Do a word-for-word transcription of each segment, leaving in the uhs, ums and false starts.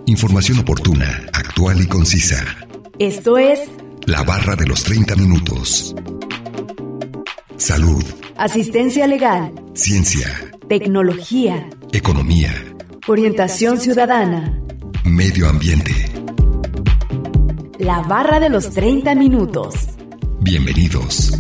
Información oportuna, actual y concisa. Esto es La Barra de los treinta minutos. Salud. Asistencia legal. Ciencia. Tecnología. Economía. Orientación ciudadana. Medio ambiente. La Barra de los treinta minutos. Bienvenidos.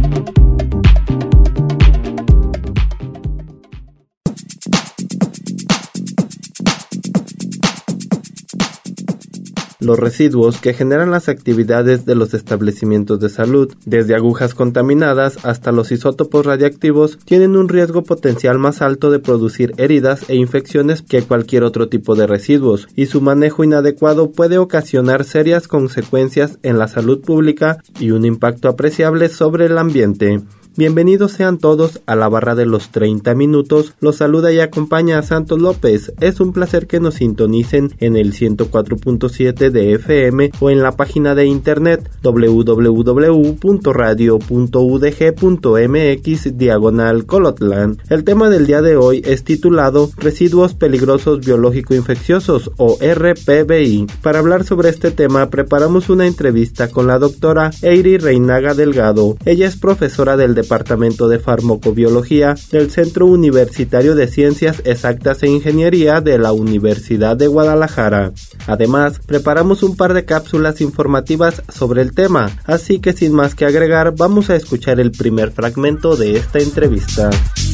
Los residuos que generan las actividades de los establecimientos de salud, desde agujas contaminadas hasta los isótopos radiactivos, tienen un riesgo potencial más alto de producir heridas e infecciones que cualquier otro tipo de residuos, y su manejo inadecuado puede ocasionar serias consecuencias en la salud pública y un impacto apreciable sobre el ambiente. Bienvenidos sean todos a la Barra de los treinta minutos. Los saluda y acompaña a Santos López. Es un placer que nos sintonicen en el ciento cuatro punto siete de F M o en la página de internet doble u doble u doble u punto radio punto u d g punto m x diagonal Colotlán. El tema del día de hoy es titulado Residuos Peligrosos Biológico-Infecciosos o R P B I. Para hablar sobre este tema preparamos una entrevista con la doctora Eyri Reinaga Delgado. Ella es profesora del Departamento de Farmacobiología del Centro Universitario de Ciencias Exactas e Ingeniería de la Universidad de Guadalajara. Además, preparamos un par de cápsulas informativas sobre el tema, así que sin más que agregar, vamos a escuchar el primer fragmento de esta entrevista.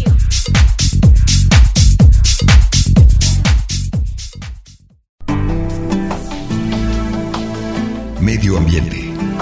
Medio ambiente.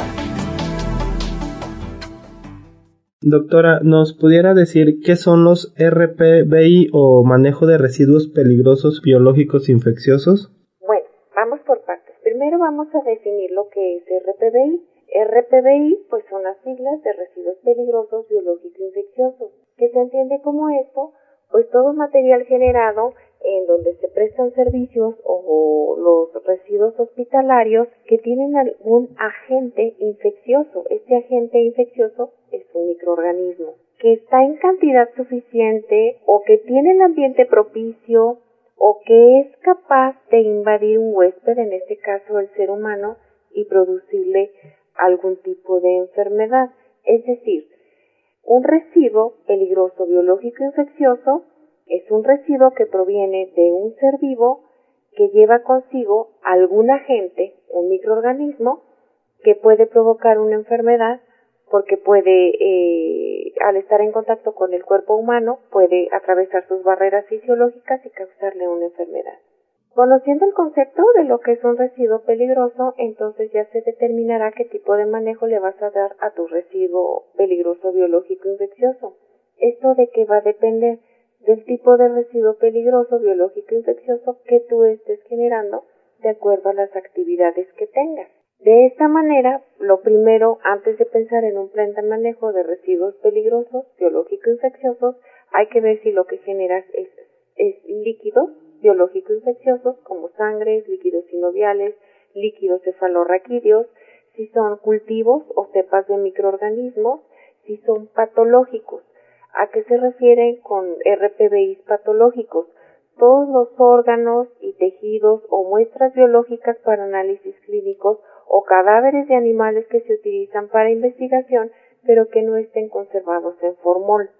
Doctora, ¿nos pudiera decir qué son los R P B I o manejo de residuos peligrosos biológicos infecciosos? Bueno, vamos por partes. Primero vamos a definir lo que es R P B I. R P B I, pues son las siglas de residuos peligrosos biológicos infecciosos. ¿Qué se entiende como esto? Pues todo material generado en donde se prestan servicios o los residuos hospitalarios que tienen algún agente infeccioso. Este agente infeccioso es un microorganismo que está en cantidad suficiente o que tiene el ambiente propicio o que es capaz de invadir un huésped, en este caso el ser humano, y producirle algún tipo de enfermedad. Es decir, un residuo peligroso biológico infeccioso es un residuo que proviene de un ser vivo que lleva consigo algún agente, un microorganismo, que puede provocar una enfermedad porque puede, eh, al estar en contacto con el cuerpo humano, puede atravesar sus barreras fisiológicas y causarle una enfermedad. Conociendo el concepto de lo que es un residuo peligroso, entonces ya se determinará qué tipo de manejo le vas a dar a tu residuo peligroso biológico infeccioso. ¿Esto de qué va a depender? Del tipo de residuo peligroso biológico infeccioso que tú estés generando de acuerdo a las actividades que tengas. De esta manera, lo primero, antes de pensar en un plan de manejo de residuos peligrosos biológico infecciosos, hay que ver si lo que generas es, es líquidos biológico infecciosos como sangre, líquidos sinoviales, líquidos cefalorraquídeos, si son cultivos o cepas de microorganismos, si son patológicos. ¿A qué se refieren con R P B Is patológicos? Todos los órganos y tejidos o muestras biológicas para análisis clínicos o cadáveres de animales que se utilizan para investigación, pero que no estén conservados en formol.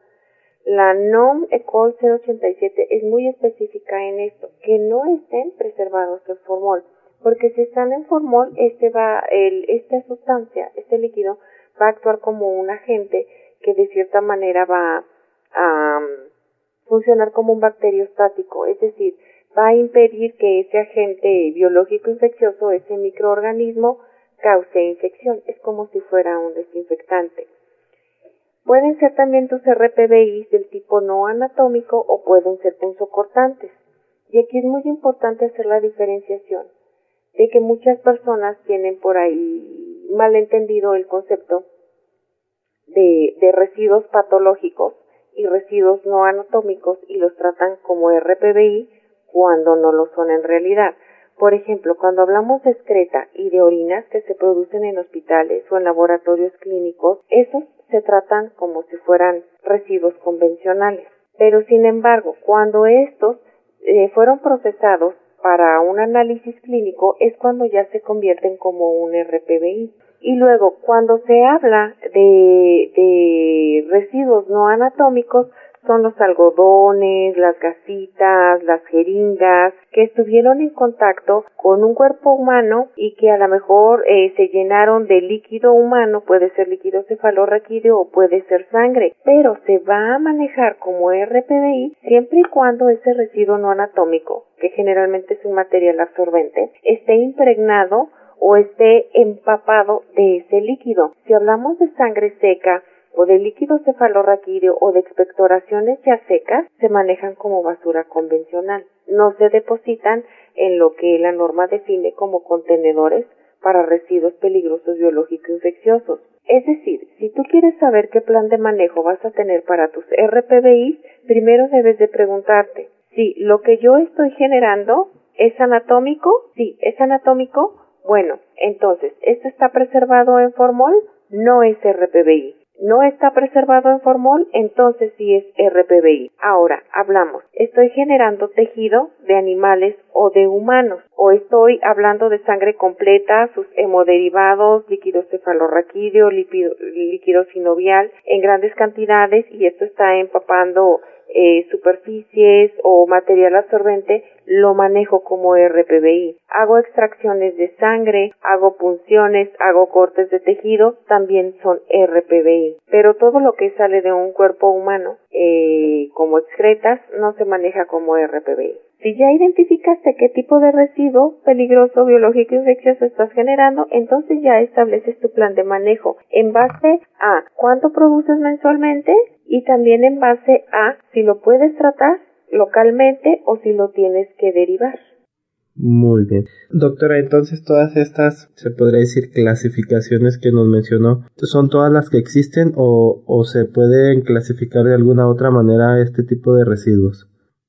La NOM E C O L cero ochenta y siete es muy específica en esto, que no estén preservados en formol, porque si están en formol, este va, el, esta sustancia, este líquido, va a actuar como un agente que de cierta manera va a um, funcionar como un bacteriostático, es decir, va a impedir que ese agente biológico infeccioso, ese microorganismo, cause infección. Es como si fuera un desinfectante. Pueden ser también tus R P B Is del tipo no anatómico o pueden ser punzocortantes. Y aquí es muy importante hacer la diferenciación de que muchas personas tienen por ahí malentendido el concepto De, de residuos patológicos y residuos no anatómicos y los tratan como R P B I cuando no lo son en realidad. Por ejemplo, cuando hablamos de excreta y de orinas que se producen en hospitales o en laboratorios clínicos, esos se tratan como si fueran residuos convencionales. Pero sin embargo, cuando estos eh, fueron procesados para un análisis clínico es cuando ya se convierten como un R P B I. Y luego, cuando se habla de, de residuos no anatómicos, son los algodones, las gasitas, las jeringas, que estuvieron en contacto con un cuerpo humano y que a lo mejor eh, se llenaron de líquido humano, puede ser líquido cefalorraquídeo o puede ser sangre, pero se va a manejar como R P B I siempre y cuando ese residuo no anatómico, que generalmente es un material absorbente, esté impregnado o esté empapado de ese líquido. Si hablamos de sangre seca o de líquido cefalorraquídeo o de expectoraciones ya secas, se manejan como basura convencional. No se depositan en lo que la norma define como contenedores para residuos peligrosos biológico-infecciosos. Es decir, si tú quieres saber qué plan de manejo vas a tener para tus R P B Is, primero debes de preguntarte si lo que yo estoy generando es anatómico. Sí, es anatómico. Bueno, entonces, ¿esto está preservado en formol? No es R P B I. ¿No está preservado en formol? Entonces sí es R P B I. Ahora, hablamos, ¿estoy generando tejido de animales o de humanos? ¿O estoy hablando de sangre completa, sus hemoderivados, líquido cefalorraquídeo, líquido, líquido sinovial en grandes cantidades y esto está empapando Eh, superficies o material absorbente? Lo manejo como R P B I. Hago extracciones de sangre, hago punciones, hago cortes de tejido, también son R P B I. Pero todo lo que sale de un cuerpo humano, eh, como excretas, no se maneja como R P B I. Si ya identificaste qué tipo de residuo peligroso, biológico, infeccioso estás generando, entonces ya estableces tu plan de manejo en base a cuánto produces mensualmente y también en base a si lo puedes tratar localmente o si lo tienes que derivar. Muy bien. Doctora, entonces todas estas, se podría decir, clasificaciones que nos mencionó, ¿son todas las que existen o, o se pueden clasificar de alguna otra manera este tipo de residuos?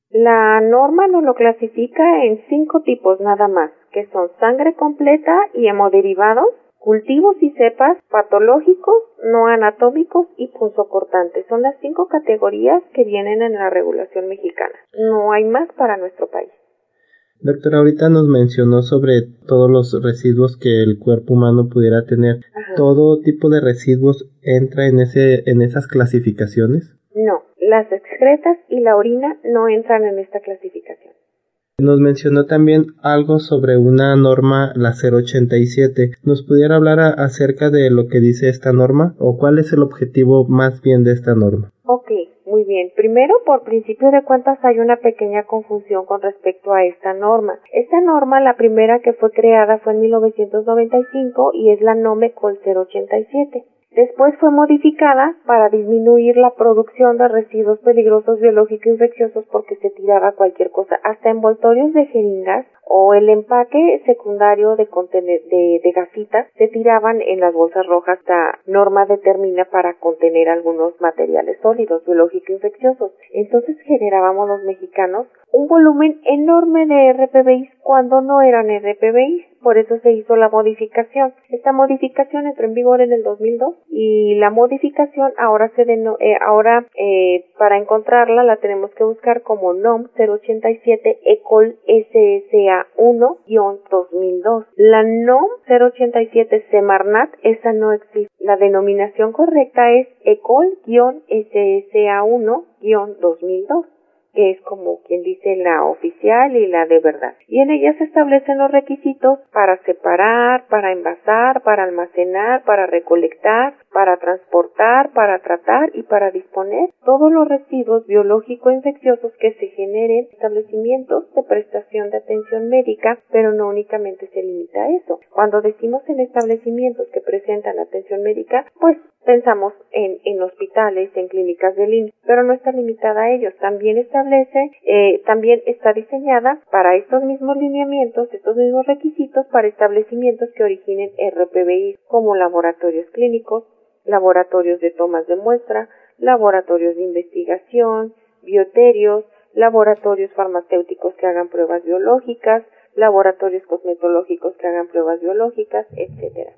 La norma nos lo clasifica en cinco tipos nada más, que son sangre completa y hemoderivados, cultivos y cepas, patológicos, no anatómicos y punzocortantes. Son las cinco categorías que vienen en la regulación mexicana. No hay más para nuestro país. Doctora, ahorita nos mencionó sobre todos los residuos que el cuerpo humano pudiera tener. Ajá. ¿Todo tipo de residuos entra en ese en esas clasificaciones? No, las excretas y la orina no entran en esta clasificación. Nos mencionó también algo sobre una norma, la cero ochenta y siete. ¿Nos pudiera hablar a, acerca de lo que dice esta norma o cuál es el objetivo más bien de esta norma? Ok, muy bien. Primero, por principio de cuentas, hay una pequeña confusión con respecto a esta norma. Esta norma, la primera que fue creada fue en mil novecientos noventa y cinco y es la NOMECOL cero ochenta y siete. Después fue modificada para disminuir la producción de residuos peligrosos biológico-infecciosos porque se tiraba cualquier cosa, hasta envoltorios de jeringas o el empaque secundario de, contener, de, de gasitas se tiraban en las bolsas rojas. Esta norma determina para contener algunos materiales sólidos biológico-infecciosos. Entonces generábamos los mexicanos un volumen enorme de R P B Is cuando no eran R P B Is. Por eso se hizo la modificación. Esta modificación entró en vigor en el dos mil dos y la modificación ahora se deno, eh, ahora eh, para encontrarla la tenemos que buscar como NOM cero ochenta y siete ECOL S S A uno guión dos mil dos. La NOM cero ochenta y siete Semarnat, esa no existe. La denominación correcta es ECOL S S A uno guión dos mil dos. Que es como quien dice la oficial y la de verdad. Y en ella se establecen los requisitos para separar, para envasar, para almacenar, para recolectar, para transportar, para tratar y para disponer todos los residuos biológico-infecciosos que se generen en establecimientos de prestación de atención médica, pero no únicamente se limita a eso. Cuando decimos en establecimientos que presentan atención médica, pues pensamos en, en hospitales, en clínicas del I M S S, pero no está limitada a ellos. También establece, eh, también está diseñada para estos mismos lineamientos, estos mismos requisitos para establecimientos que originen R P B I como laboratorios clínicos, laboratorios de tomas de muestra, laboratorios de investigación, bioterios, laboratorios farmacéuticos que hagan pruebas biológicas, laboratorios cosmetológicos que hagan pruebas biológicas, etcétera.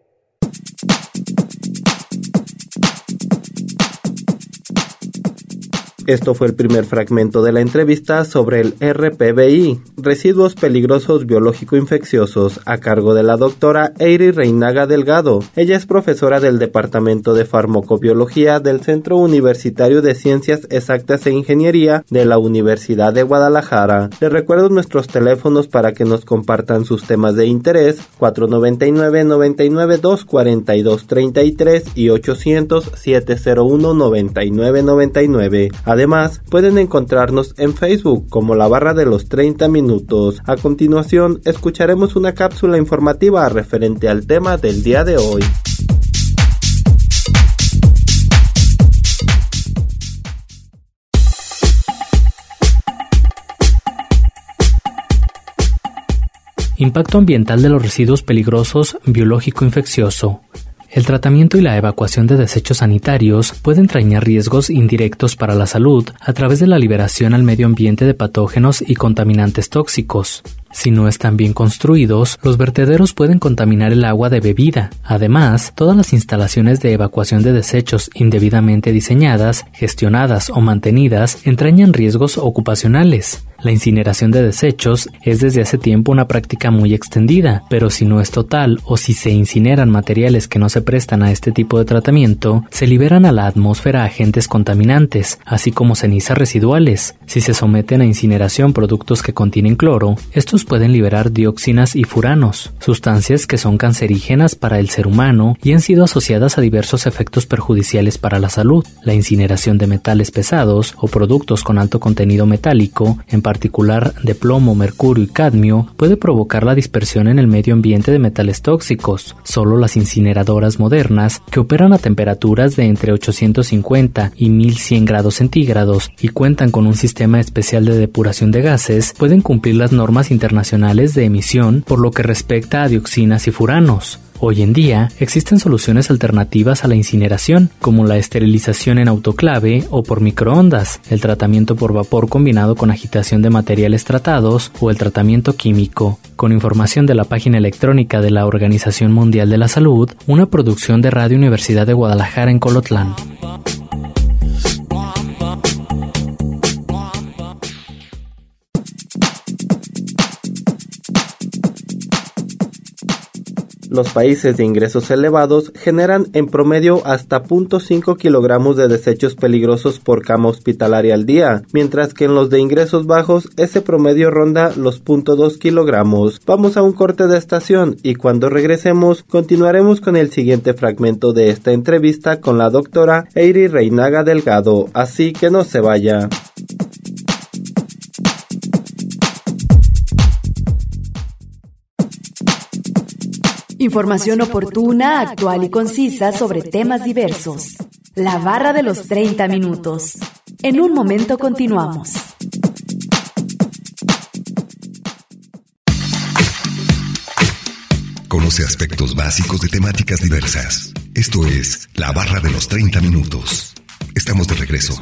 Esto fue el primer fragmento de la entrevista sobre el R P V I, residuos peligrosos biológico-infecciosos, a cargo de la doctora Eyri Reinaga Delgado. Ella es profesora del Departamento de Farmacobiología del Centro Universitario de Ciencias Exactas e Ingeniería de la Universidad de Guadalajara. Les recuerdo nuestros teléfonos para que nos compartan sus temas de interés: cuatro noventa y nueve, noventa y nueve, doscientos cuarenta y dos treinta y tres y ochocientos, siete cero uno, noventa y nueve noventa y nueve. Además, pueden encontrarnos en Facebook como La Barra de los treinta Minutos. A continuación, escucharemos una cápsula informativa referente al tema del día de hoy. Impacto ambiental de los residuos peligrosos biológico-infeccioso. El tratamiento y la evacuación de desechos sanitarios puede entrañar riesgos indirectos para la salud a través de la liberación al medio ambiente de patógenos y contaminantes tóxicos. Si no están bien construidos, los vertederos pueden contaminar el agua de bebida. Además, todas las instalaciones de evacuación de desechos indebidamente diseñadas, gestionadas o mantenidas entrañan riesgos ocupacionales. La incineración de desechos es desde hace tiempo una práctica muy extendida, pero si no es total o si se incineran materiales que no se prestan a este tipo de tratamiento, se liberan a la atmósfera agentes contaminantes, así como cenizas residuales. Si se someten a incineración productos que contienen cloro, estos pueden liberar dioxinas y furanos, sustancias que son cancerígenas para el ser humano y han sido asociadas a diversos efectos perjudiciales para la salud. La incineración de metales pesados o productos con alto contenido metálico, en particular de plomo, mercurio y cadmio, puede provocar la dispersión en el medio ambiente de metales tóxicos. Solo las incineradoras modernas, que operan a temperaturas de entre ochocientos cincuenta y mil cien grados centígrados y cuentan con un sistema especial de depuración de gases, pueden cumplir las normas internacionales de emisión por lo que respecta a dioxinas y furanos. Hoy en día existen soluciones alternativas a la incineración, como la esterilización en autoclave o por microondas, el tratamiento por vapor combinado con agitación de materiales tratados o el tratamiento químico. Con información de la página electrónica de la Organización Mundial de la Salud, una producción de Radio Universidad de Guadalajara en Colotlán. Los países de ingresos elevados generan en promedio hasta cero punto cinco kilogramos de desechos peligrosos por cama hospitalaria al día, mientras que en los de ingresos bajos ese promedio ronda los cero punto dos kilogramos. Vamos a un corte de estación y cuando regresemos continuaremos con el siguiente fragmento de esta entrevista con la doctora Eyri Reinaga Delgado, así que no se vaya. Información oportuna, actual y concisa sobre temas diversos. La Barra de los treinta Minutos. En un momento continuamos. Conoce aspectos básicos de temáticas diversas. Esto es La Barra de los treinta Minutos. Estamos de regreso.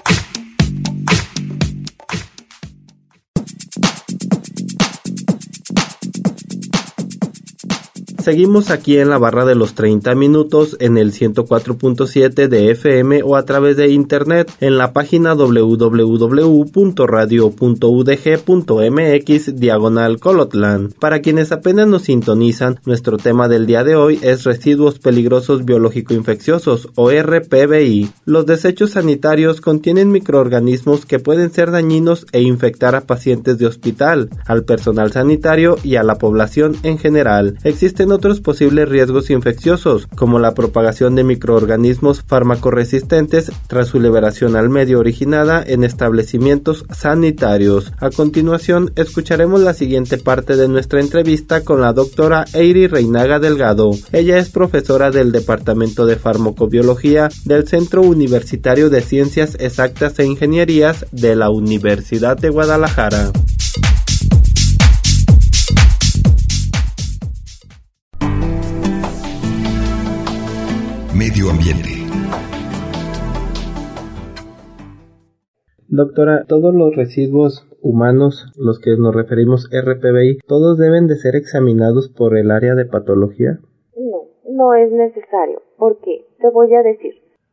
Seguimos aquí en la Barra de los treinta Minutos en el ciento cuatro punto siete de F M o a través de internet en la página doble u doble u doble u punto radio punto u d g punto m x diagonal Colotlán. Para quienes apenas nos sintonizan, nuestro tema del día de hoy es residuos peligrosos biológico-infecciosos o R P V I. Los desechos sanitarios contienen microorganismos que pueden ser dañinos e infectar a pacientes de hospital, al personal sanitario y a la población en general. Existen otros posibles riesgos infecciosos, como la propagación de microorganismos farmacoresistentes tras su liberación al medio originada en establecimientos sanitarios. A continuación, escucharemos la siguiente parte de nuestra entrevista con la doctora Eyri Reinaga Delgado. Ella es profesora del Departamento de Farmacobiología del Centro Universitario de Ciencias Exactas e Ingenierías de la Universidad de Guadalajara. Medio ambiente. Doctora, todos los residuos humanos, los que nos referimos R P V I, ¿todos deben de ser examinados por el área de patología? No, no es necesario. ¿Por qué? Te voy a decir.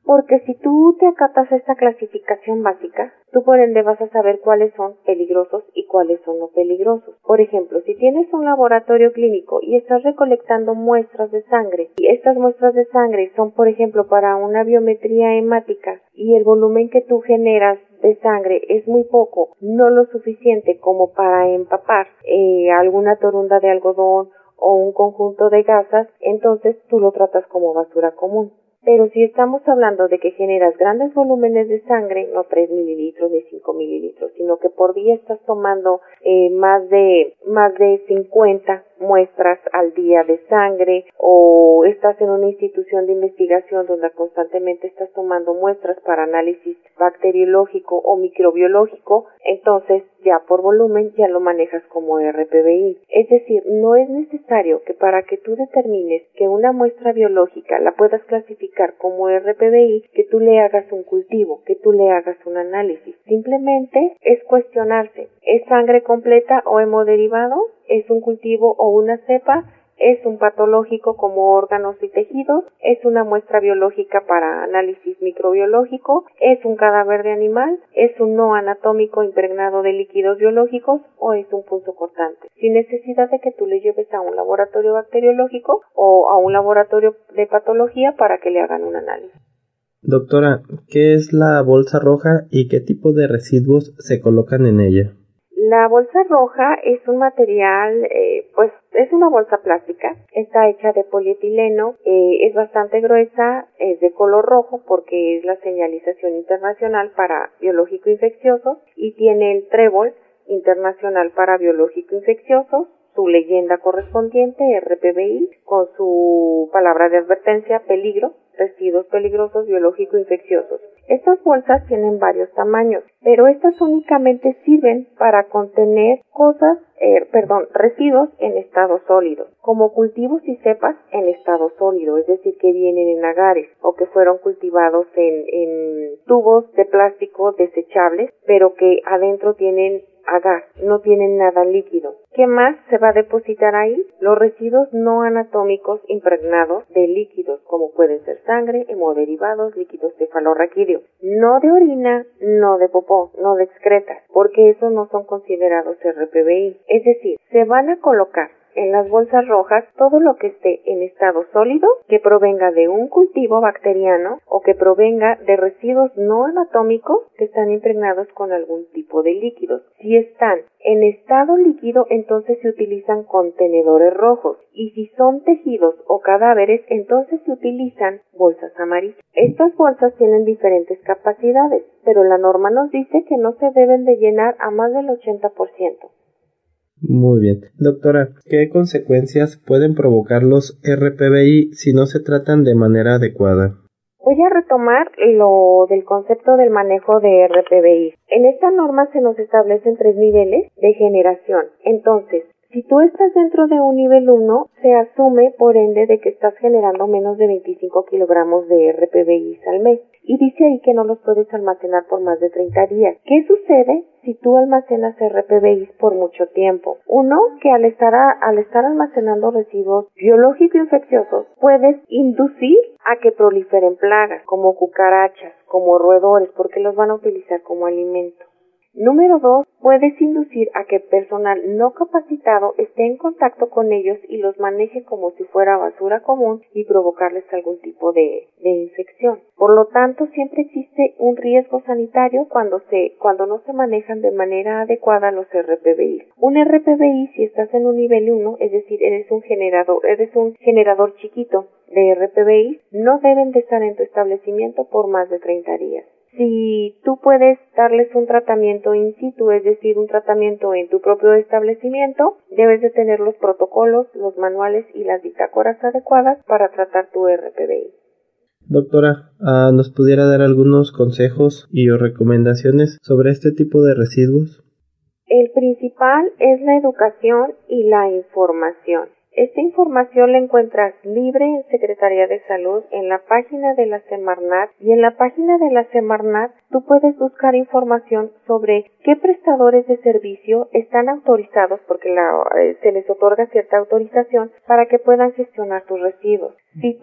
Porque si tú te acatas a esta clasificación básica, tú por ende vas a saber cuáles son peligrosos y cuáles son no peligrosos. Por ejemplo, si tienes un laboratorio clínico y estás recolectando muestras de sangre, y estas muestras de sangre son, por ejemplo, para una biometría hemática, y el volumen que tú generas de sangre es muy poco, no lo suficiente como para empapar eh, alguna torunda de algodón o un conjunto de gasas, entonces tú lo tratas como basura común. Pero si estamos hablando de que generas grandes volúmenes de sangre, no tres mililitros ni cinco mililitros, sino que por día estás tomando eh, más de más de cincuenta muestras al día de sangre, o estás en una institución de investigación donde constantemente estás tomando muestras para análisis bacteriológico o microbiológico, entonces ya por volumen ya lo manejas como R P B I. Es decir, no es necesario que para que tú determines que una muestra biológica la puedas clasificar como R P B I, que tú le hagas un cultivo, que tú le hagas un análisis. Simplemente es cuestionarse, ¿es sangre completa o hemoderivado? ¿Es un cultivo o una cepa? ¿Es un patológico como órganos y tejidos? ¿Es una muestra biológica para análisis microbiológico? ¿Es un cadáver de animal? ¿Es un no anatómico impregnado de líquidos biológicos? ¿O es un punzo cortante? Sin necesidad de que tú le lleves a un laboratorio bacteriológico o a un laboratorio de patología para que le hagan un análisis. Doctora, ¿qué es la bolsa roja y qué tipo de residuos se colocan en ella? La bolsa roja es un material, eh, pues es una bolsa plástica, está hecha de polietileno, eh, es bastante gruesa, es de color rojo porque es la señalización internacional para biológico infeccioso y tiene el trébol internacional para biológico infeccioso, su leyenda correspondiente R P B I con su palabra de advertencia peligro, residuos peligrosos biológico-infecciosos. Estas bolsas tienen varios tamaños, pero estas únicamente sirven para contener cosas, eh, perdón, residuos en estado sólido, como cultivos y cepas en estado sólido, es decir, que vienen en agares o que fueron cultivados en, en tubos de plástico desechables, pero que adentro tienen agar, no tienen nada líquido. ¿Qué más se va a depositar ahí? Los residuos no anatómicos impregnados de líquidos, como pueden ser sangre, hemoderivados, líquidos cefalorraquídeos. No de orina, no de popó, no de excretas, porque esos no son considerados R P B I. Es decir, se van a colocar en las bolsas rojas todo lo que esté en estado sólido, que provenga de un cultivo bacteriano o que provenga de residuos no anatómicos que están impregnados con algún tipo de líquidos. Si están en estado líquido, entonces se utilizan contenedores rojos, y si son tejidos o cadáveres, entonces se utilizan bolsas amarillas. Estas bolsas tienen diferentes capacidades, pero la norma nos dice que no se deben de llenar a más del ochenta por ciento. Muy bien. Doctora, ¿qué consecuencias pueden provocar los R P B I si no se tratan de manera adecuada? Voy a retomar lo del concepto del manejo de R P B I. En esta norma se nos establecen tres niveles de generación. Entonces, si tú estás dentro de un nivel uno, se asume por ende de que estás generando menos de veinticinco kilogramos de R P B I al mes. Y dice ahí que no los puedes almacenar por más de treinta días. ¿Qué sucede si tú almacenas R P B I por mucho tiempo? Uno, que al estar, a, al estar almacenando residuos biológico-infecciosos, puedes inducir a que proliferen plagas, como cucarachas, como roedores, porque los van a utilizar como alimento. Número dos, puedes inducir a que personal no capacitado esté en contacto con ellos y los maneje como si fuera basura común y provocarles algún tipo de, de infección. Por lo tanto, siempre existe un riesgo sanitario cuando se, cuando no se manejan de manera adecuada los R P B I. Un R P B I, si estás en un nivel uno, es decir, eres un generador, eres un generador chiquito de R P B I, no deben de estar en tu establecimiento por más de treinta días. Si tú puedes darles un tratamiento in situ, es decir, un tratamiento en tu propio establecimiento, debes de tener los protocolos, los manuales y las bitácoras adecuadas para tratar tu R P B I. Doctora, uh, ¿nos pudiera dar algunos consejos y o recomendaciones sobre este tipo de residuos? El principal es la educación y la información. Esta información la encuentras libre en Secretaría de Salud, en la página de la Semarnat, y en la página de la Semarnat tú puedes buscar información sobre qué prestadores de servicio están autorizados, porque la, eh, se les otorga cierta autorización para que puedan gestionar tus residuos. Si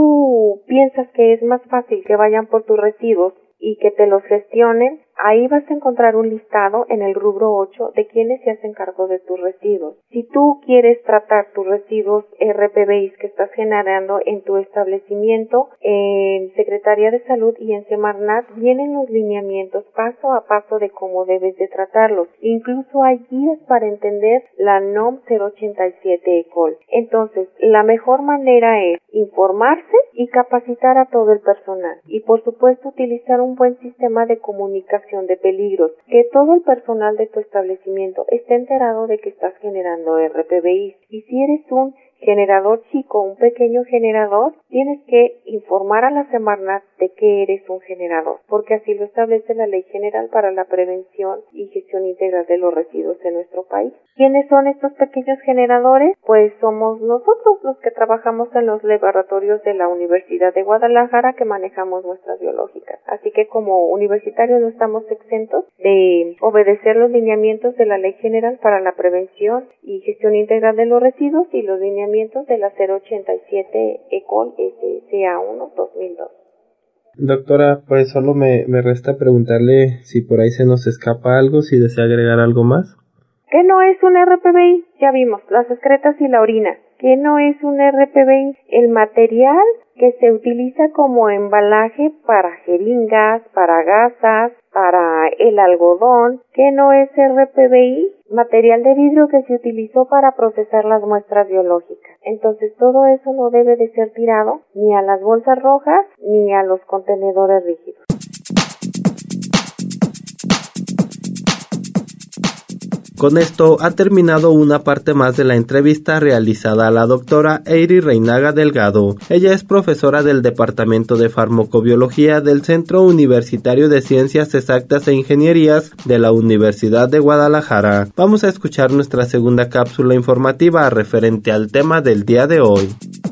tú piensas que es más fácil que vayan por tus residuos y que te los gestionen, ahí vas a encontrar un listado en el rubro ocho de quienes se hacen cargo de tus residuos. Si tú quieres tratar tus residuos R P V Is que estás generando en tu establecimiento, en Secretaría de Salud y en Semarnat vienen los lineamientos paso a paso de cómo debes de tratarlos. Incluso hay guías para entender la N O M cero ochenta y siete E C O L. Entonces, la mejor manera es informarse y capacitar a todo el personal. Y por supuesto, utilizar un buen sistema de comunicación de peligros, que todo el personal de tu establecimiento esté enterado de que estás generando R P V Is. Y si eres un generador chico, un pequeño generador, tienes que informar a la Semarnat de que eres un generador, porque así lo establece la Ley General para la Prevención y Gestión Integral de los Residuos en nuestro país. ¿Quiénes son estos pequeños generadores? Pues somos nosotros los que trabajamos en los laboratorios de la Universidad de Guadalajara que manejamos muestras biológicas. Así que como universitarios no estamos exentos de obedecer los lineamientos de la Ley General para la Prevención y Gestión Integral de los Residuos y los lineamientos de la cero ochenta y siete E C O L S S A uno dos mil dos. Doctora, pues solo me, me resta preguntarle si por ahí se nos escapa algo, si desea agregar algo más. ¿Qué no es un R P V I? Ya vimos, las excretas y la orina. ¿Qué no es un R P V I? El material que se utiliza como embalaje para jeringas, para gasas, para el algodón. ¿Qué no es R P V I? Material de vidrio que se utilizó para procesar las muestras biológicas. Entonces todo eso no debe de ser tirado ni a las bolsas rojas ni a los contenedores rígidos. Con esto ha terminado una parte más de la entrevista realizada a la doctora Eyri Reinaga Delgado. Ella es profesora del Departamento de Farmacobiología del Centro Universitario de Ciencias Exactas e Ingenierías de la Universidad de Guadalajara. Vamos a escuchar nuestra segunda cápsula informativa referente al tema del día de hoy.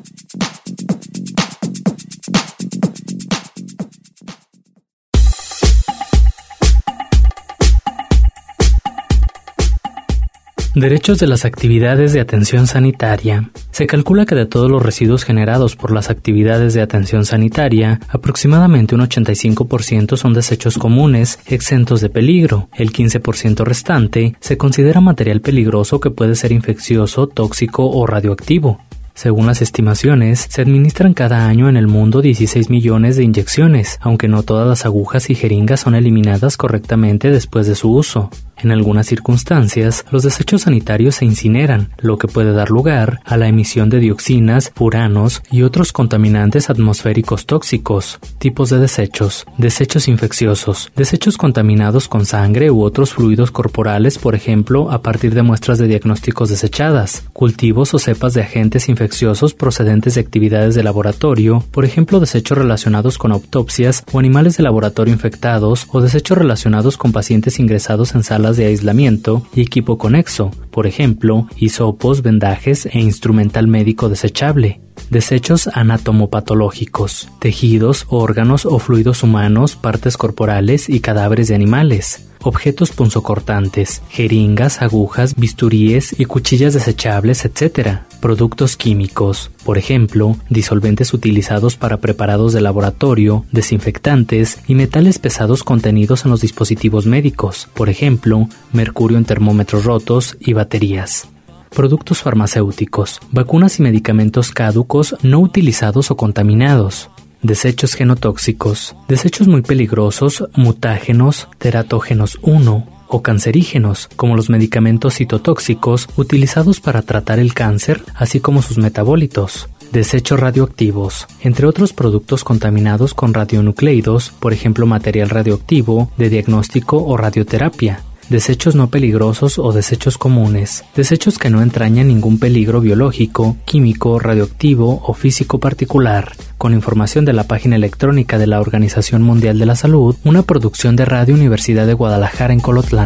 Derechos de las actividades de atención sanitaria. Se calcula que de todos los residuos generados por las actividades de atención sanitaria, aproximadamente un ochenta y cinco por ciento son desechos comunes, exentos de peligro. El quince por ciento restante se considera material peligroso que puede ser infeccioso, tóxico o radioactivo. Según las estimaciones, se administran cada año en el mundo dieciséis millones de inyecciones, aunque no todas las agujas y jeringas son eliminadas correctamente después de su uso. En algunas circunstancias, los desechos sanitarios se incineran, lo que puede dar lugar a la emisión de dioxinas, furanos y otros contaminantes atmosféricos tóxicos. Tipos de desechos. Desechos infecciosos. Desechos contaminados con sangre u otros fluidos corporales, por ejemplo, a partir de muestras de diagnósticos desechadas. Cultivos o cepas de agentes infecciosos procedentes de actividades de laboratorio, por ejemplo, desechos relacionados con autopsias o animales de laboratorio infectados o desechos relacionados con pacientes ingresados en salas de aislamiento y equipo conexo, por ejemplo, hisopos, vendajes e instrumental médico desechable. Desechos anatomopatológicos, tejidos, órganos o fluidos humanos, partes corporales y cadáveres de animales. Objetos punzocortantes, jeringas, agujas, bisturíes y cuchillas desechables, etcétera. Productos químicos, por ejemplo, disolventes utilizados para preparados de laboratorio, desinfectantes y metales pesados contenidos en los dispositivos médicos, por ejemplo, mercurio en termómetros rotos y baterías. Productos farmacéuticos, vacunas y medicamentos caducos no utilizados o contaminados. Desechos genotóxicos, desechos muy peligrosos, mutágenos, teratógenos uno o cancerígenos, como los medicamentos citotóxicos utilizados para tratar el cáncer, así como sus metabolitos. Desechos radioactivos, entre otros productos contaminados con radionucleidos, por ejemplo material radioactivo de diagnóstico o radioterapia. Desechos no peligrosos o desechos comunes, desechos que no entrañan ningún peligro biológico, químico, radioactivo o físico particular. Con información de la página electrónica de la Organización Mundial de la Salud, una producción de Radio Universidad de Guadalajara en Colotlán.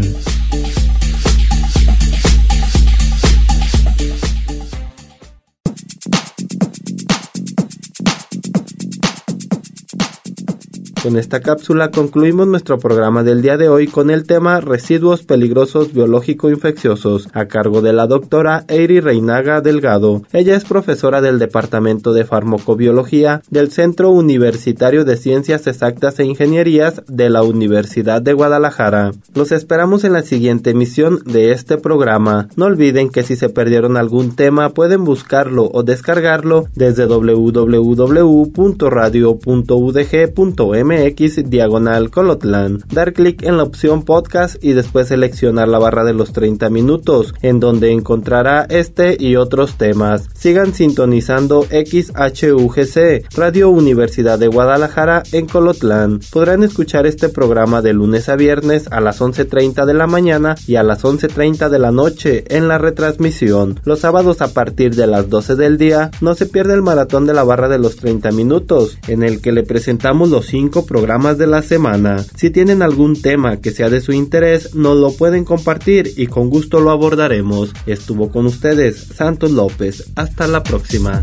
Con esta cápsula concluimos nuestro programa del día de hoy con el tema Residuos peligrosos biológico-infecciosos, a cargo de la doctora Eiri Reinaga Delgado. Ella es profesora del Departamento de Farmacobiología del Centro Universitario de Ciencias Exactas e Ingenierías de la Universidad de Guadalajara. Los esperamos en la siguiente emisión de este programa. No olviden que si se perdieron algún tema pueden buscarlo o descargarlo desde w w w punto radio punto u d g punto m x diagonal Colotlán, dar clic en la opción podcast y después seleccionar la barra de los treinta minutos, en donde encontrará este y otros temas. Sigan sintonizando X H U G C, Radio Universidad de Guadalajara en Colotlán. Podrán escuchar este programa de lunes a viernes a las once treinta de la mañana y a las once treinta de la noche en la retransmisión. Los sábados a partir de las doce del día no se pierde el maratón de la barra de los treinta minutos, en el que le presentamos los cinco programas de la semana. Si tienen algún tema que sea de su interés, nos lo pueden compartir y con gusto lo abordaremos. Estuvo con ustedes Santos López. Hasta la próxima.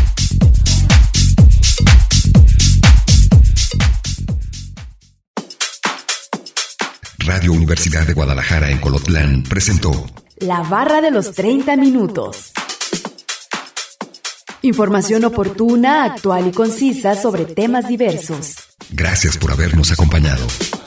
Radio Universidad de Guadalajara en Colotlán presentó La barra de los treinta minutos. Información oportuna, actual y concisa sobre temas diversos. Gracias por habernos acompañado.